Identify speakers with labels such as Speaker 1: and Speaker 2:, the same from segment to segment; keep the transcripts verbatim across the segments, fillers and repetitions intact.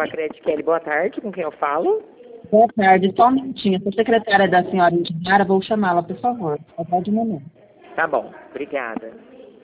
Speaker 1: com a Credit Kelly. Boa tarde, com quem eu falo?
Speaker 2: Boa tarde, só um minutinho. Sou secretária da senhora Indiara, vou chamá-la, por favor. Aguarde um momento.
Speaker 1: Tá bom, obrigada.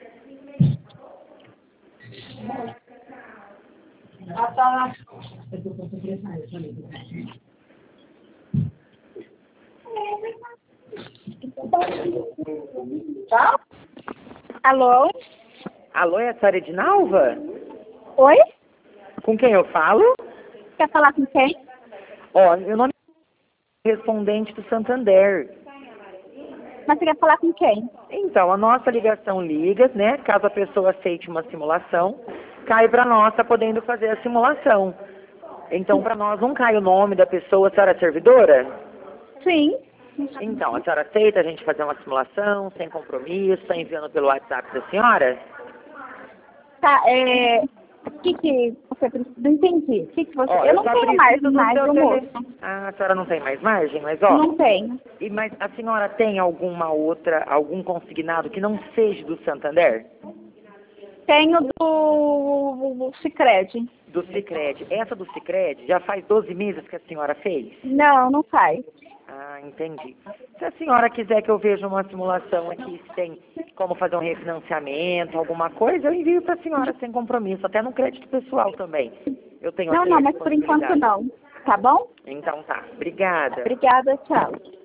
Speaker 3: Tá? Alô?
Speaker 1: Alô, é a senhora Edinalva?
Speaker 3: Oi?
Speaker 1: Com quem eu falo?
Speaker 3: Quer falar com quem?
Speaker 1: Ó, meu nome é respondente do Santander.
Speaker 3: Mas você quer falar com quem?
Speaker 1: Então, a nossa ligação liga, né? Caso a pessoa aceite uma simulação, cai para nós, tá podendo fazer a simulação. Então, para nós não cai o nome da pessoa, a senhora é servidora?
Speaker 3: Sim.
Speaker 1: Então, a senhora aceita a gente fazer uma simulação, sem compromisso, tá enviando pelo WhatsApp da senhora?
Speaker 3: Tá, é... O que que você precisa? Não entendi. O que que você...
Speaker 1: Ó,
Speaker 3: eu não
Speaker 1: só
Speaker 3: tenho mais
Speaker 1: preciso do
Speaker 3: mais
Speaker 1: seu
Speaker 3: do
Speaker 1: tele-
Speaker 3: moço.
Speaker 1: Ah, a senhora não tem mais margem, mas ó...
Speaker 3: Não tenho.
Speaker 1: E, mas a senhora tem alguma outra, algum consignado que não seja do Santander?
Speaker 3: Tenho do Sicredi.
Speaker 1: Do Sicredi. Essa do Sicredi já faz doze meses que a senhora fez?
Speaker 3: Não, não faz.
Speaker 1: Ah, entendi. Se a senhora quiser que eu veja uma simulação aqui, se tem como fazer um refinanciamento, alguma coisa, eu envio para a senhora sem compromisso, até no crédito pessoal também. Eu tenho
Speaker 3: Não,
Speaker 1: aqui
Speaker 3: não,
Speaker 1: a
Speaker 3: mas por enquanto
Speaker 1: disponibilidade.
Speaker 3: não. Tá bom?
Speaker 1: Então tá. Obrigada.
Speaker 3: Obrigada, tchau.